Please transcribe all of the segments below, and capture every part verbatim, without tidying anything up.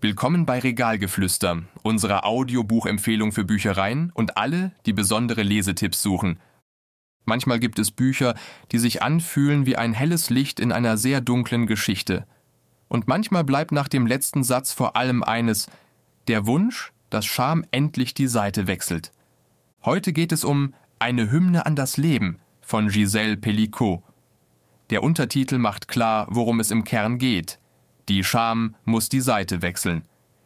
Willkommen bei Regalgeflüster, unserer Audiobuchempfehlung für Büchereien und alle, die besondere Lesetipps suchen. Manchmal gibt es Bücher, die sich anfühlen wie ein helles Licht in einer sehr dunklen Geschichte. Und manchmal bleibt nach dem letzten Satz vor allem eines: der Wunsch, dass Scham endlich die Seite wechselt. Heute geht es um Eine Hymne an das Leben von Gisèle Pelicot. Der Untertitel macht klar, worum es im Kern geht. Die Scham muss die Seite wechseln.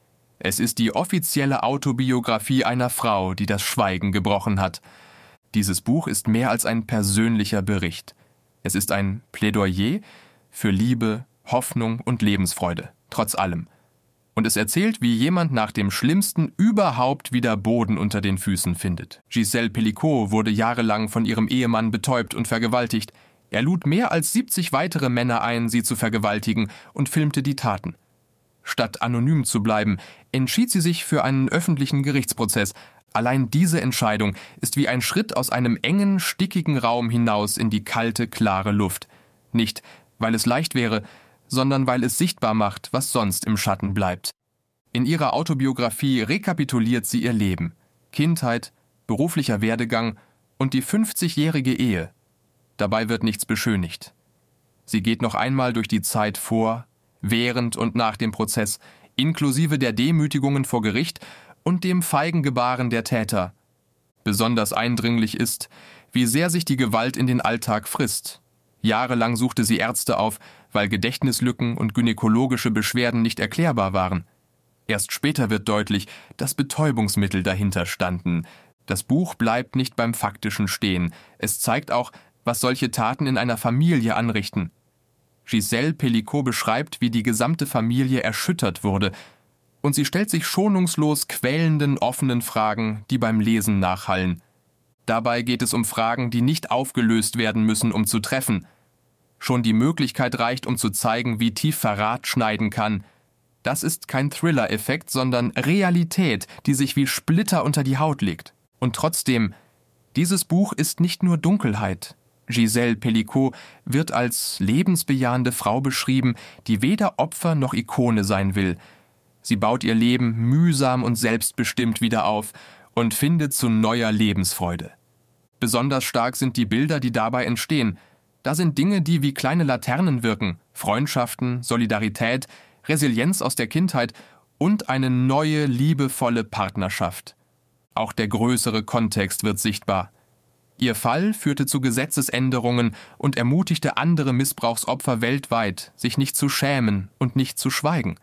Es ist die offizielle Autobiografie einer Frau, die das Schweigen gebrochen hat. Dieses Buch ist mehr als ein persönlicher Bericht. Es ist ein Plädoyer für Liebe, Hoffnung und Lebensfreude, trotz allem. Und es erzählt, wie jemand nach dem Schlimmsten überhaupt wieder Boden unter den Füßen findet. Gisèle Pelicot wurde jahrelang von ihrem Ehemann betäubt und vergewaltigt. Er lud mehr als siebzig weitere Männer ein, sie zu vergewaltigen, und filmte die Taten. Statt anonym zu bleiben, entschied sie sich für einen öffentlichen Gerichtsprozess. Allein diese Entscheidung ist wie ein Schritt aus einem engen, stickigen Raum hinaus in die kalte, klare Luft. Nicht, weil es leicht wäre, sondern weil es sichtbar macht, was sonst im Schatten bleibt. In ihrer Autobiografie rekapituliert sie ihr Leben, Kindheit, beruflicher Werdegang und die fünfzigjährige Ehe. Dabei wird nichts beschönigt. Sie geht noch einmal durch die Zeit vor, während und nach dem Prozess, inklusive der Demütigungen vor Gericht und dem feigen Gebaren der Täter. Besonders eindringlich ist, wie sehr sich die Gewalt in den Alltag frisst. Jahrelang suchte sie Ärzte auf, weil Gedächtnislücken und gynäkologische Beschwerden nicht erklärbar waren. Erst später wird deutlich, dass Betäubungsmittel dahinter standen. Das Buch bleibt nicht beim Faktischen stehen. Es zeigt auch, was solche Taten in einer Familie anrichten. Gisèle Pelicot beschreibt, wie die gesamte Familie erschüttert wurde, und sie stellt sich schonungslos quälenden, offenen Fragen, die beim Lesen nachhallen. Dabei geht es um Fragen, die nicht aufgelöst werden müssen, um zu treffen. Schon die Möglichkeit reicht, um zu zeigen, wie tief Verrat schneiden kann. Das ist kein Thriller-Effekt, sondern Realität, die sich wie Splitter unter die Haut legt. Und trotzdem, dieses Buch ist nicht nur Dunkelheit. Gisèle Pelicot wird als lebensbejahende Frau beschrieben, die weder Opfer noch Ikone sein will. Sie baut ihr Leben mühsam und selbstbestimmt wieder auf und findet zu neuer Lebensfreude. Besonders stark sind die Bilder, die dabei entstehen. Da sind Dinge, die wie kleine Laternen wirken: Freundschaften, Solidarität, Resilienz aus der Kindheit und eine neue, liebevolle Partnerschaft. Auch der größere Kontext wird sichtbar. Ihr Fall führte zu Gesetzesänderungen und ermutigte andere Missbrauchsopfer weltweit, sich nicht zu schämen und nicht zu schweigen.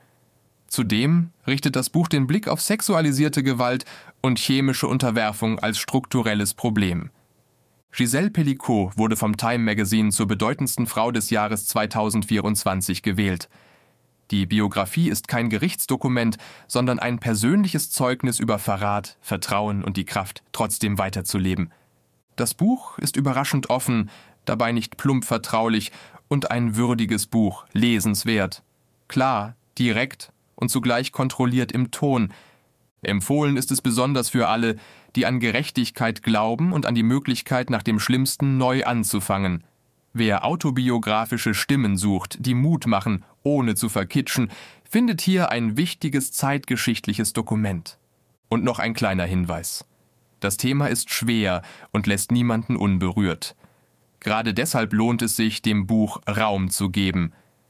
Zudem richtet das Buch den Blick auf sexualisierte Gewalt und chemische Unterwerfung als strukturelles Problem. Gisèle Pelicot wurde vom Time Magazine zur bedeutendsten Frau des Jahres zweitausendvierundzwanzig gewählt. Die Biografie ist kein Gerichtsdokument, sondern ein persönliches Zeugnis über Verrat, Vertrauen und die Kraft, trotzdem weiterzuleben. Das Buch ist überraschend offen, dabei nicht plump vertraulich und ein würdiges Buch, lesenswert. Klar, direkt und zugleich kontrolliert im Ton. Empfohlen ist es besonders für alle, die an Gerechtigkeit glauben und an die Möglichkeit, nach dem Schlimmsten neu anzufangen. Wer autobiografische Stimmen sucht, die Mut machen, ohne zu verkitschen, findet hier ein wichtiges zeitgeschichtliches Dokument. Und noch ein kleiner Hinweis: Das Thema ist schwer und lässt niemanden unberührt. Gerade deshalb lohnt es sich, dem Buch Raum zu geben.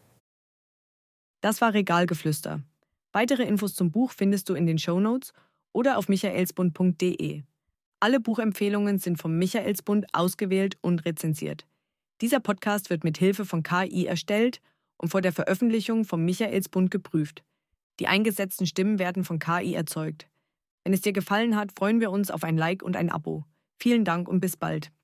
Das war Regalgeflüster. Weitere Infos zum Buch findest du in den Shownotes oder auf michaelsbund punkt de. Alle Buchempfehlungen sind vom Michaelsbund ausgewählt und rezensiert. Dieser Podcast wird mit Hilfe von K I erstellt und vor der Veröffentlichung vom Michaelsbund geprüft. Die eingesetzten Stimmen werden von K I erzeugt. Wenn es dir gefallen hat, freuen wir uns auf ein Like und ein Abo. Vielen Dank und bis bald.